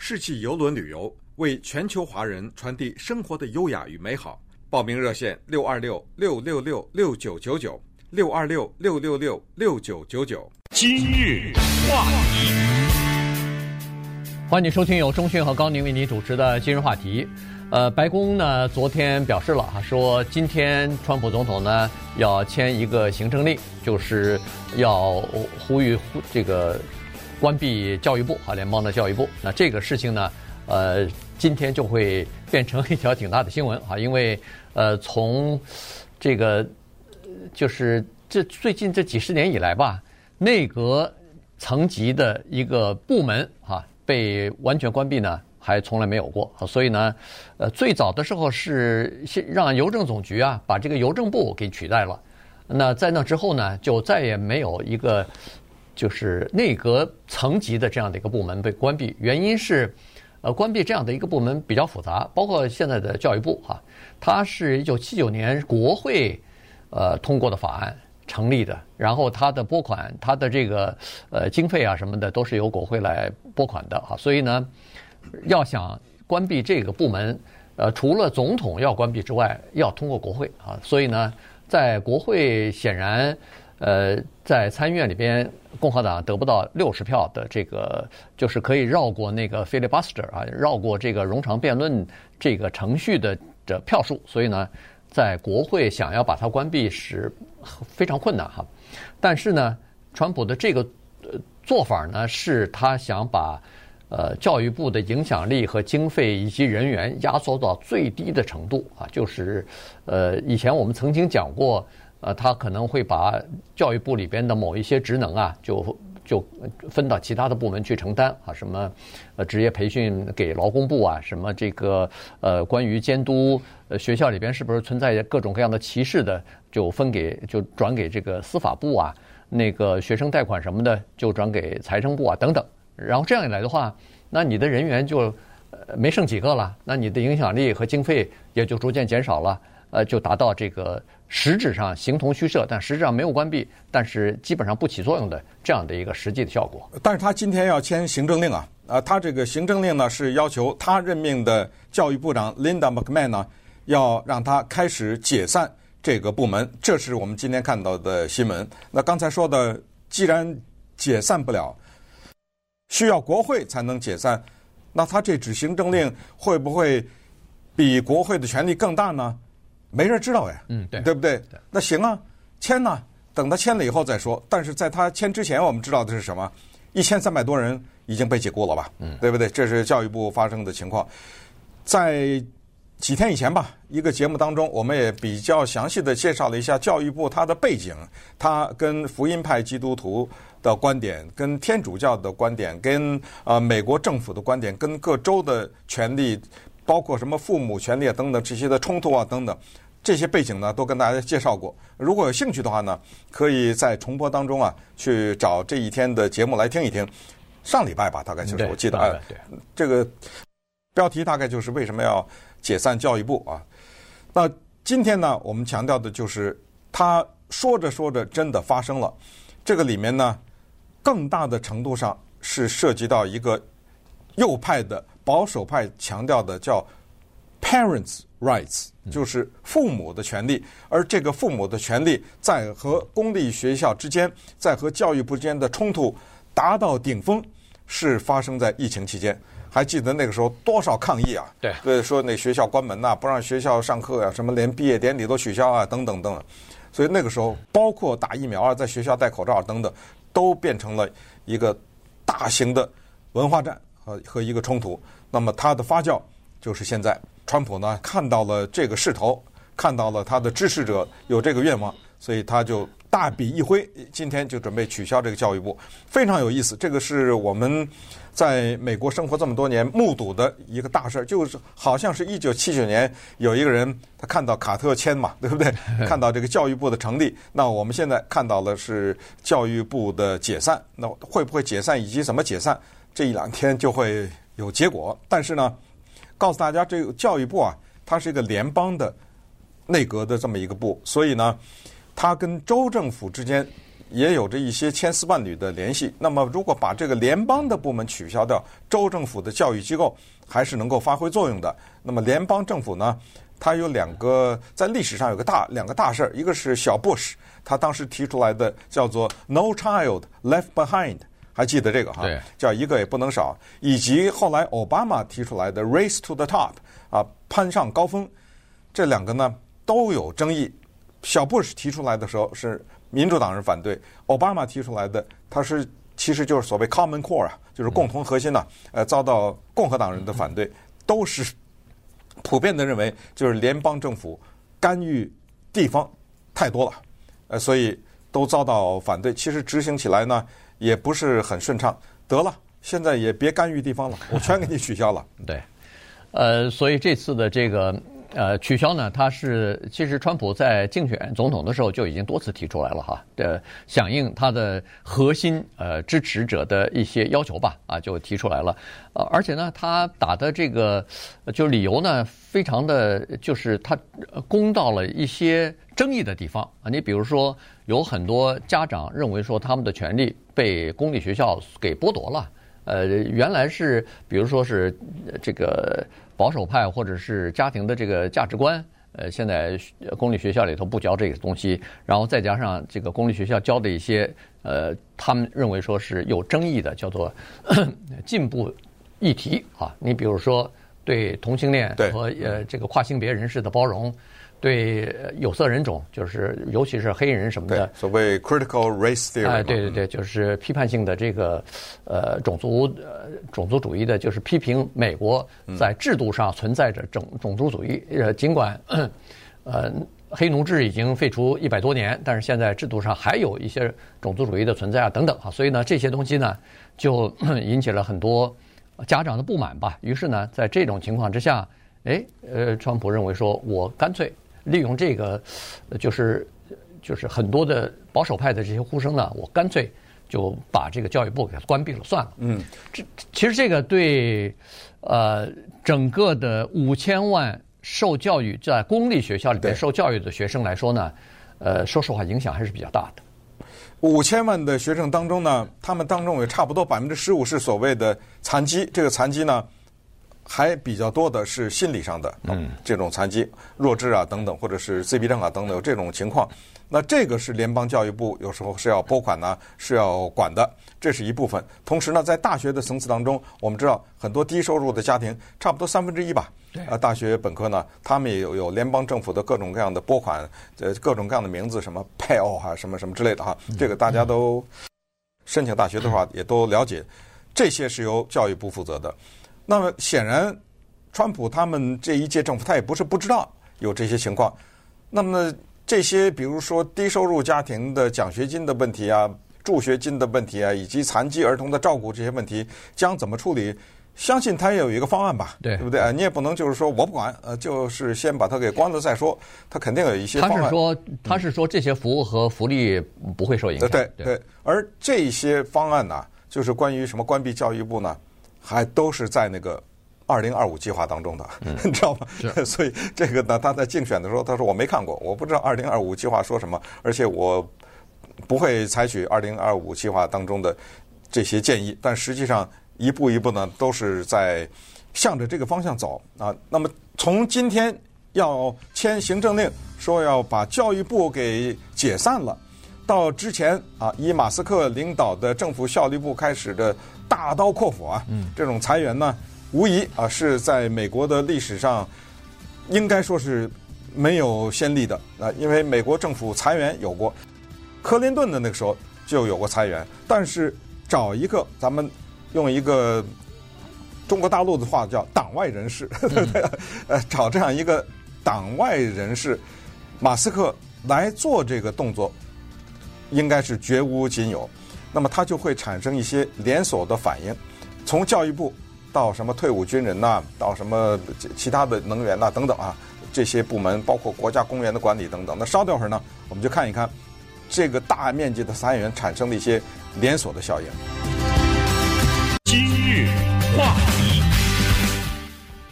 世纪邮轮旅游，为全球华人传递生活的优雅与美好。报名热线626-666-6999，626-666-6999。 今日话题， 欢迎收听由钟迅和高宁为你主持的今日话题。白宫呢昨天表示了说今天川普总统呢要签一个行政令，就是要呼吁这个关闭教育部联邦的教育部。那这个事情呢，今天就会变成一条挺大的新闻因为从这个就是最近这几十年以来吧，内阁层级的一个部门被完全关闭呢，还从来没有过。所以呢，最早的时候是让邮政总局把这个邮政部给取代了。那在那之后呢，就再也没有一个就是内阁层级的这样的一个部门被关闭。原因是关闭这样的一个部门比较复杂，包括现在的教育部它是1979年国会通过的法案成立的，然后它的拨款，它的这个经费什么的都是由国会来拨款的所以呢，要想关闭这个部门，除了总统要关闭之外，要通过国会所以呢，在国会显然在参议院里边，共和党得不到60票的这个，就是可以绕过那个 filibuster 绕过这个冗长辩论这个程序的票数，所以呢，在国会想要把它关闭是非常困难但是呢，川普的这个做法呢，是他想把教育部的影响力和经费以及人员压缩到最低的程度就是以前我们曾经讲过。他可能会把教育部里边的某一些职能就分到其他的部门去承担什么职业培训给劳工部什么这个关于监督学校里边是不是存在各种各样的歧视的，就转给这个司法部那个学生贷款什么的就转给财政部等等。然后这样一来的话，那你的人员就没剩几个了，那你的影响力和经费也就逐渐减少了。就达到这个实质上形同虚设，但实质上没有关闭，但是基本上不起作用的这样的一个实际的效果。 但是他今天要签行政令他这个行政令呢是要求他任命的教育部长 Linda McMahon 呢，要让他开始解散这个部门，这是我们今天看到的新闻。那刚才说的，既然解散不了，需要国会才能解散，那他这纸行政令会不会比国会的权力更大呢？没人知道对不对？那行签等他签了以后再说。但是在他签之前，我们知道的是什么？1300多人已经被解雇了吧？对不对？这是教育部发生的情况。在几天以前吧，一个节目当中，我们也比较详细的介绍了一下教育部它的背景，它跟福音派基督徒的观点，跟天主教的观点，跟美国政府的观点，跟各州的权利。包括什么父母权利等等这些的冲突等等，这些背景呢都跟大家介绍过。如果有兴趣的话呢，可以在重播当中去找这一天的节目来听一听。上礼拜吧，大概就是我记得这个标题大概就是为什么要解散教育部那今天呢，我们强调的就是他说着说着真的发生了。这个里面呢，更大的程度上是涉及到一个右派的。保守派强调的叫 parents' rights， 就是父母的权利，而这个父母的权利在和公立学校之间，在和教育部之间的冲突达到顶峰，是发生在疫情期间。还记得那个时候多少抗议对，说那学校关门不让学校上课什么连毕业典礼都取消等等等等。所以那个时候，包括打疫苗在学校戴口罩等等，都变成了一个大型的文化战和一个冲突。那么它的发酵就是现在，川普呢看到了这个势头，看到了他的支持者有这个愿望，所以他就大笔一挥，今天就准备取消这个教育部。非常有意思，这个是我们在美国生活这么多年目睹的一个大事，就是好像是1979年有一个人他看到卡特签嘛，对不对？看到这个教育部的成立，那我们现在看到了是教育部的解散，那会不会解散以及怎么解散，这1-2天就会有结果。但是呢，告诉大家，这个教育部它是一个联邦的内阁的这么一个部，所以呢，它跟州政府之间也有着一些千丝万缕的联系。那么，如果把这个联邦的部门取消掉，州政府的教育机构还是能够发挥作用的。那么，联邦政府呢，它有在历史上有两个大事儿，一个是小布什他当时提出来的叫做 “No Child Left Behind”， 还记得这个哈？ 对， 叫一个也不能少。以及后来奥巴马提出来的 “Race to the Top”， 攀上高峰。这两个呢都有争议。小布什提出来的时候是民主党人反对，奥巴马提出来的其实就是所谓 Common Core 就是共同核心遭到共和党人的反对，都是普遍的认为就是联邦政府干预地方太多了，所以都遭到反对。其实执行起来呢也不是很顺畅。得了，现在也别干预地方了，我全给你取消了。 对，所以这次的这个取消呢，其实川普在竞选总统的时候就已经多次提出来了哈，响应他的核心支持者的一些要求吧，就提出来了，而且呢，他打的这个就理由呢，非常的就是他攻到了一些争议的地方啊，你比如说有很多家长认为说他们的权利被公立学校给剥夺了。原来是，比如说是这个保守派或者是家庭的这个价值观，现在公立学校里头不教这个东西，然后再加上这个公立学校教的一些他们认为说是有争议的，叫做进步议题啊。你比如说对同性恋和这个跨性别人士的包容。对有色人种，就是尤其是黑人什么的， 所谓 critical race theory， 对，就是批判性的这个种族主义的，就是批评美国在制度上存在着种族主义。尽管黑奴制已经废除100多年，但是现在制度上还有一些种族主义的存在等等所以呢，这些东西呢就引起了很多家长的不满吧。于是呢，在这种情况之下，川普认为说，我干脆利用这个，就是很多的保守派的这些呼声呢，我干脆就把这个教育部给关闭了算了。其实这个对整个的5000万受教育在公立学校里面受教育的学生来说呢，说实话影响还是比较大的。 5000万的学生当中呢，他们当中有差不多15%是所谓的残疾，这个残疾呢。还比较多的是心理上的这种残疾、弱智等等，或者是自闭症等等有这种情况。那这个是联邦教育部有时候是要拨款是要管的，这是一部分。同时呢，在大学的层次当中，我们知道很多低收入的家庭，差不多1/3吧。大学本科呢，他们也有联邦政府的各种各样的拨款，各种各样的名字，什么 Pell 什么什么之类的这个大家都申请大学的话也都了解，这些是由教育部负责的。那么显然，川普他们这一届政府他也不是不知道有这些情况。那么这些比如说低收入家庭的奖学金的问题助学金的问题以及残疾儿童的照顾这些问题将怎么处理？相信他也有一个方案吧，对不对？你也不能就是说我不管，就是先把他给关了再说，他肯定有一些方案。 他是说这些服务和福利不会受影响。 对，而这些方案呢，就是关于什么关闭教育部呢？还都是在那个2025计划当中的，你知道吗？所以这个呢，他在竞选的时候，他说我没看过，我不知道2025计划说什么，而且我不会采取2025计划当中的这些建议。但实际上一步一步呢，都是在向着这个方向走那么从今天要签行政令说要把教育部给解散了，到之前以马斯克领导的政府效率部开始的大刀阔斧这种裁员呢，无疑是在美国的历史上应该说是没有先例的因为美国政府裁员有过，克林顿的那个时候就有过裁员，但是找一个咱们用一个中国大陆的话叫党外人士，找这样一个党外人士，马斯克来做这个动作，应该是绝无仅有。那么它就会产生一些连锁的反应，从教育部到什么退伍军人到什么其他的能源等等这些部门，包括国家公园的管理等等。那稍等会儿呢，我们就看一看这个大面积的裁员产生的一些连锁的效应。 今日话题，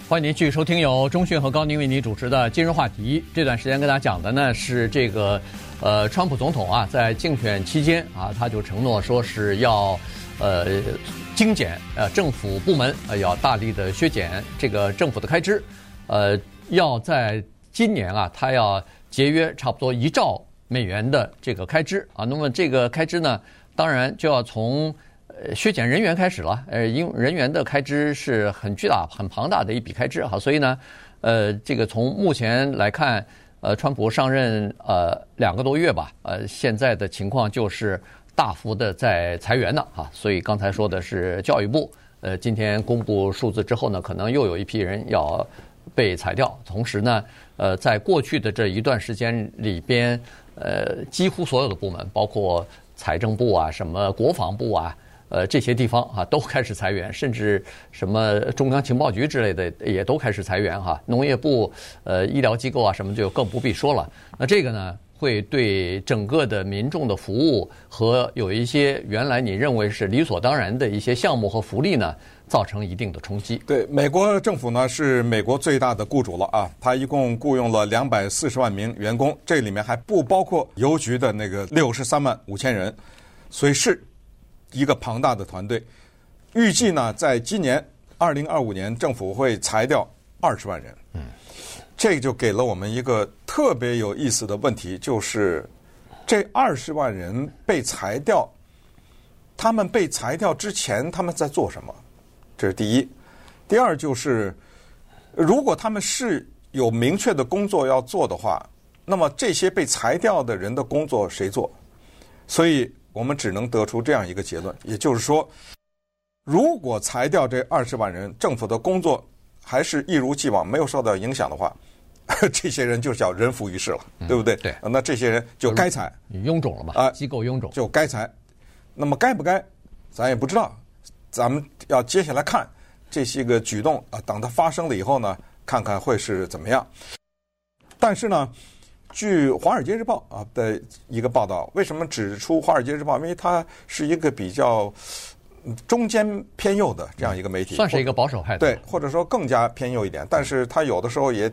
欢迎您继续收听由钟迅和高宁为您主持的今日话题。这段时间跟大家讲的呢是这个，川普总统啊，在竞选期间啊，他就承诺说是要精简政府部门要大力的削减这个政府的开支，要在今年啊，他要节约差不多1兆美元的这个开支啊。那么这个开支呢，当然就要从削减人员开始了，因为人员的开支是很巨大、很庞大的一笔开支哈，所以呢，这个从目前来看，川普上任2个多月吧，现在的情况就是大幅的在裁员呢哈，所以刚才说的是教育部，今天公布数字之后呢，可能又有一批人要被裁掉，同时呢，在过去的这一段时间里边，几乎所有的部门，包括财政部啊、什么国防部啊。这些地方啊都开始裁员，甚至什么中央情报局之类的也都开始裁员哈。农业部、医疗机构啊什么就更不必说了。那这个呢，会对整个的民众的服务和有一些原来你认为是理所当然的一些项目和福利呢，造成一定的冲击。 对，美国政府呢是美国最大的雇主了啊，它一共雇佣了240万名员工，这里面还不包括邮局的那个63万5千人，所以是一个庞大的团队。预计呢，在今年2025年，政府会裁掉20万人。这就给了我们一个特别有意思的问题，就是这20万人被裁掉，他们被裁掉之前他们在做什么？这是第一。第二就是，如果他们是有明确的工作要做的话，那么这些被裁掉的人的工作谁做？所以我们只能得出这样一个结论，也就是说，如果裁掉这20万人，政府的工作还是一如既往没有受到影响的话，这些人就叫人浮于事了，对不对？ 对， 那这些人就该裁， 臃肿了嘛？机构臃肿就该裁。那么该不该，咱也不知道。咱们要接下来看这些个举动啊，等它发生了以后呢，看看会是怎么样。但是呢，据《华尔街日报》啊的一个报道，为什么指出《华尔街日报》？因为它是一个比较中间偏右的这样一个媒体， 算是一个保守派的， 对，或者说更加偏右一点。但是它有的时候也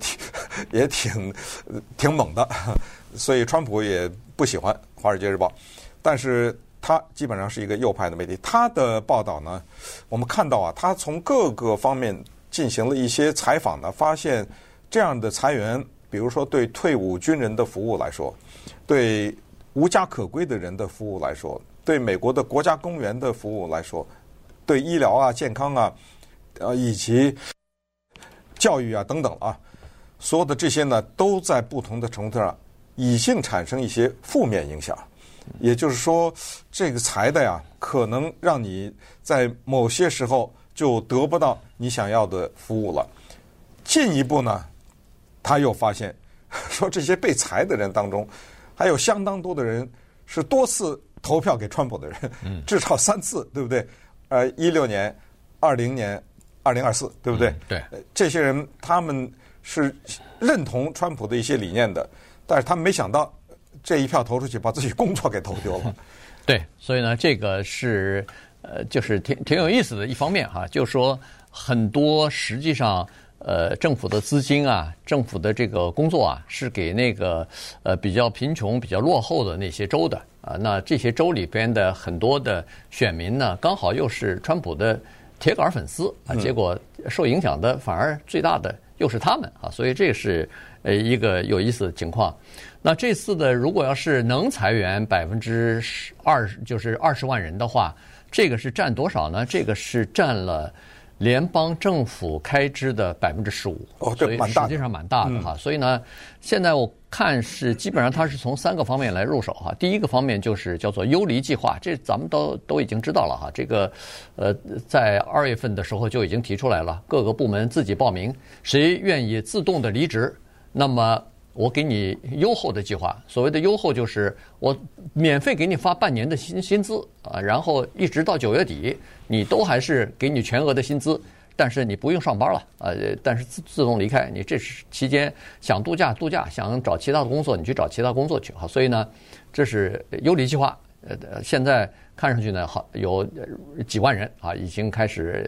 挺猛的，所以川普也不喜欢《华尔街日报》，但是它基本上是一个右派的媒体。它的报道呢，我们看到啊，它从各个方面进行了一些采访呢，发现这样的裁员，比如说对退伍军人的服务来说，对无家可归的人的服务来说，对美国的国家公园的服务来说，对医疗啊、健康啊，以及教育啊等等啊，所有的这些呢，都在不同的程度上已经产生一些负面影响。也就是说，这个裁的呀，可能让你在某些时候就得不到你想要的服务了。进一步呢，他又发现说，这些被裁的人当中，还有相当多的人是多次投票给川普的人，至少3次，对不对？16年、20年、2024，对不对？ 对， 这些人他们是认同川普的一些理念的，但是他们没想到这一票投出去，把自己工作给投丢了。 对，所以呢，这个是就是挺有意思的一方面哈，就是说很多实际上政府的资金啊，政府的这个工作啊，是给那个比较贫穷、比较落后的那些州的啊。那这些州里边的很多的选民呢，刚好又是川普的铁杆粉丝啊，结果受影响的反而最大的又是他们啊，所以这是一个有意思的情况。那这次的如果要是能裁员20%，就是20万人的话，这个是占多少呢？这个是占了联邦政府开支的15%， 所以实际上蛮大的哈。所以呢，现在我看是基本上它是从3个方面来入手哈。第一个方面就是叫做优离计划，这咱们都已经知道了哈。这个在2月份的时候就已经提出来了，各个部门自己报名，谁愿意自动的离职，那么我给你优厚的计划。所谓的优厚就是我免费给你发半年的薪资啊，然后一直到9月底，你都还是给你全额的薪资，但是你不用上班了，但是自动离开。你这期间想度假，想找其他的工作，你去找其他工作去。好，所以呢，这是优离计划。现在看上去呢，好有几万人啊，已经开始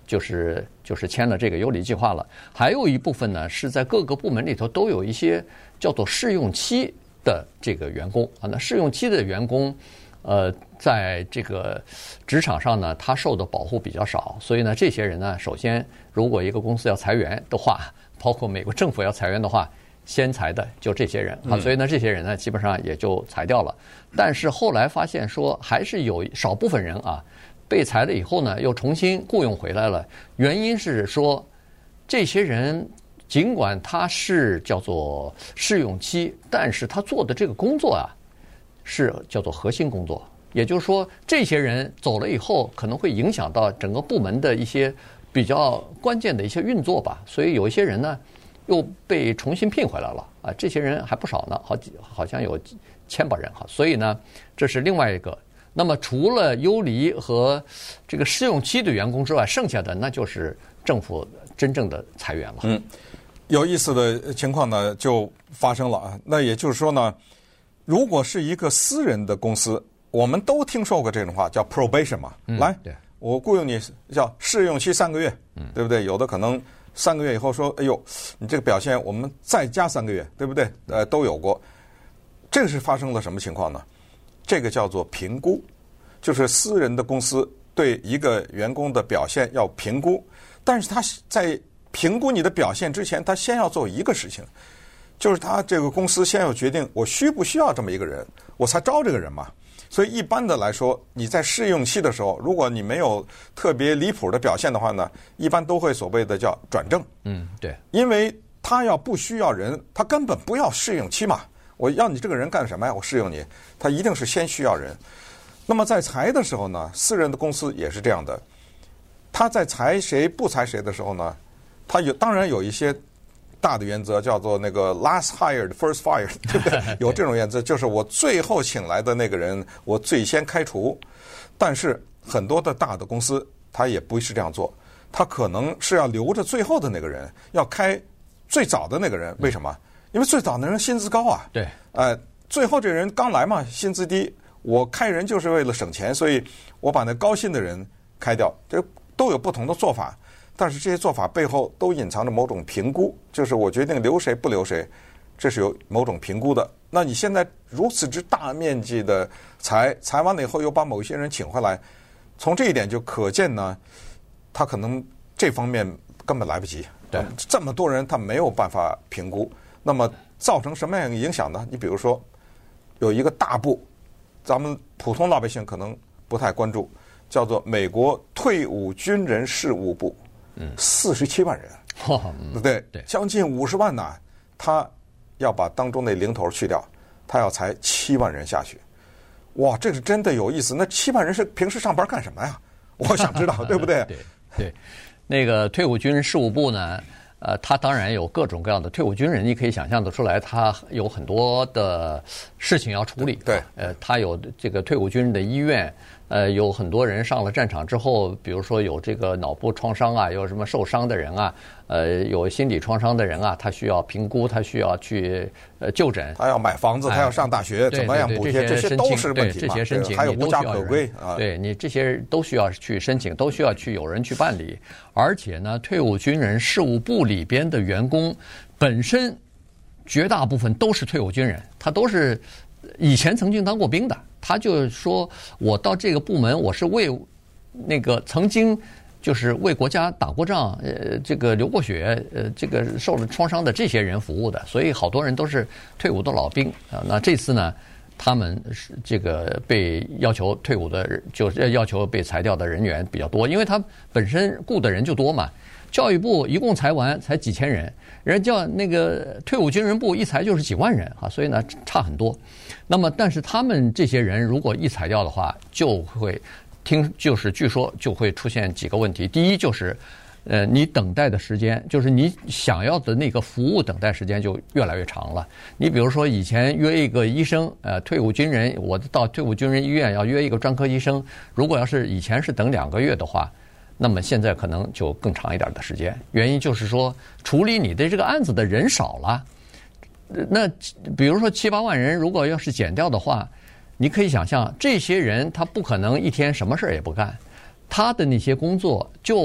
就是签了这个优离计划了。还有一部分呢是在各个部门里头都有一些叫做试用期的这个员工啊。那试用期的员工，在这个职场上呢，他受的保护比较少，所以呢，这些人呢，首先如果一个公司要裁员的话，包括美国政府要裁员的话，先裁的就这些人啊，所以呢，这些人呢，基本上也就裁掉了。但是后来发现说，还是有少部分人啊，被裁了以后呢，又重新雇佣回来了。原因是说，这些人尽管他是叫做试用期，但是他做的这个工作啊，是叫做核心工作。也就是说，这些人走了以后，可能会影响到整个部门的一些比较关键的一些运作吧。所以有一些人呢，又被重新聘回来了啊，这些人还不少呢，好像有1000把人哈。所以呢，这是另外一个。那么除了优离和这个试用期的员工之外，剩下的那就是政府真正的裁员了。 有意思的情况呢就发生了啊。那也就是说呢，如果是一个私人的公司，我们都听说过这种话，叫 probation 嘛。来，我雇佣你叫试用期3个月，对不对？有的可能3个月以后说，哎呦，你这个表现我们再加3个月，对不对？都有过。这个是发生了什么情况呢？这个叫做评估，就是私人的公司对一个员工的表现要评估，但是他在评估你的表现之前，他先要做一个事情，就是他这个公司先要决定我需不需要这么一个人，我才招这个人嘛。所以一般的来说，你在试用期的时候，如果你没有特别离谱的表现的话呢，一般都会所谓的叫转正。 对， 因为他要不需要人，他根本不要试用期嘛。我要你这个人干什么呀？我试用你，他一定是先需要人。那么在裁的时候呢，私人的公司也是这样的。他在裁谁不裁谁的时候呢，他当然有一些大的原则，叫做那个 last hired first fired， 对不对？有这种原则，就是我最后请来的那个人，我最先开除。但是很多的大的公司，他也不是这样做，他可能是要留着最后的那个人，要开最早的那个人。为什么？因为最早的人薪资高啊。 对。 最后这人刚来嘛，薪资低，我开人就是为了省钱，所以我把那高薪的人开掉。这都有不同的做法。但是这些做法背后都隐藏着某种评估，就是我决定留谁不留谁，这是有某种评估的。那你现在如此之大面积的裁完了以后，又把某些人请回来，从这一点就可见呢，他可能这方面根本来不及。 对， 这么多人他没有办法评估，那么造成什么样的影响呢？你比如说有一个大部，咱们普通老百姓可能不太关注，叫做美国退伍军人事务部。47万人，对，将近50万呢。他要把当中那零头去掉，他要裁7万人下去。哇，这是真的有意思。那7万人是平时上班干什么呀？我想知道，对不对？ 对，那个退伍军人事务部呢，他当然有各种各样的退伍军人，你可以想象得出来，他有很多的事情要处理。 对， 他有这个退伍军人的医院。有很多人上了战场之后，比如说有这个脑部创伤啊，有什么受伤的人啊，有心理创伤的人啊，他需要评估，他需要去就诊， 他要买房子，他要上大学，怎么样补贴，这些都是问题嘛。 这些申请还有无家可归啊， 对你这些都需要去申请，都需要去有人去办理。而且呢，退伍军人事务部里边的员工本身绝大部分都是退伍军人，他都是以前曾经当过兵的。他就说，我到这个部门，我是为那个曾经就是为国家打过仗，这个流过血，这个受了创伤的这些人服务的，所以好多人都是退伍的老兵啊。那这次呢，他们是这个被要求退伍的，就是要求被裁掉的人员比较多，因为他本身雇的人就多嘛。教育部一共裁完才几千人，人家那个退伍军人部一裁就是几万人啊，所以呢差很多。那么，但是他们这些人如果一裁掉的话，就会就是据说就会出现几个问题。第一就是，你等待的时间，就是你想要的那个服务等待时间就越来越长了。你比如说以前约一个医生，退伍军人，我到退伍军人医院要约一个专科医生，如果要是以前是等2个月的话，那么现在可能就更长一点的时间，原因就是说处理你的这个案子的人少了。那比如说7、8万人，如果要是减掉的话，你可以想象这些人他不可能一天什么事儿也不干，他的那些工作就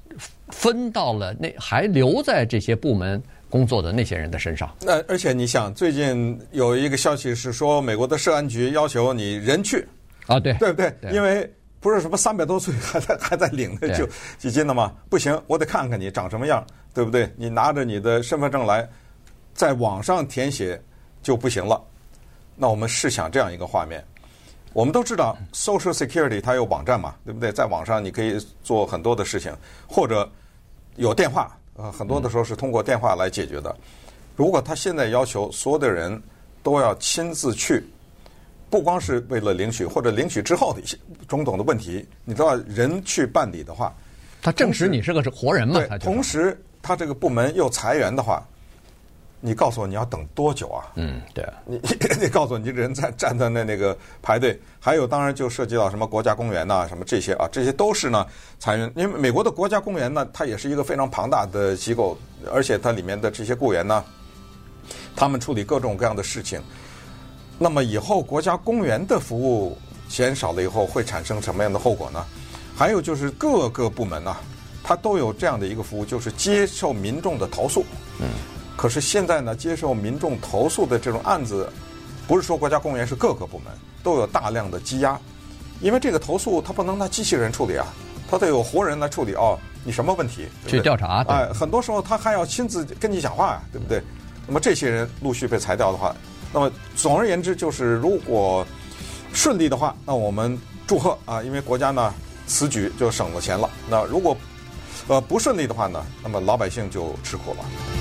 分到了还留在这些部门工作的那些人的身上。 而且你想，最近有一个消息是说，美国的涉安局要求你人去啊，对不对？因为不是什么300多岁还在领着救济金的吗？不行，我得看看你长什么样，对不对？你拿着你的身份证来，在网上填写就不行了。那我们试想这样一个画面，我们都知道 Social Security 它有网站嘛，对不对？在网上你可以做很多的事情，或者有电话，很多的时候是通过电话来解决的。如果他现在要求所有的人都要亲自去，不光是为了领取，或者领取之后的一些种种的问题，你都要人去办理的话， 他证实你是个活人嘛？ 对，同时他这个部门又裁员的话，你告诉我你要等多久啊？ 对， 你告诉我你这个人站在那个排队，还有当然就涉及到什么国家公园呐、什么这些啊，这些都是呢裁员。因为美国的国家公园呢，它也是一个非常庞大的机构，而且它里面的这些雇员呢，他们处理各种各样的事情。那么以后国家公园的服务减少了以后，会产生什么样的后果呢？还有就是各个部门啊，它都有这样的一个服务，就是接受民众的投诉。可是现在呢，接受民众投诉的这种案子，不是说国家公园是各个部门都有大量的积压，因为这个投诉它不能拿机器人处理啊，它得有活人来处理。你什么问题？对不对？ 去调查。 很多时候他还要亲自跟你讲话呀，对不对？那么这些人陆续被裁掉的话，那么总而言之就是，如果顺利的话，那我们祝贺啊，因为国家呢此举就省了钱了。那如果不顺利的话呢，那么老百姓就吃苦了。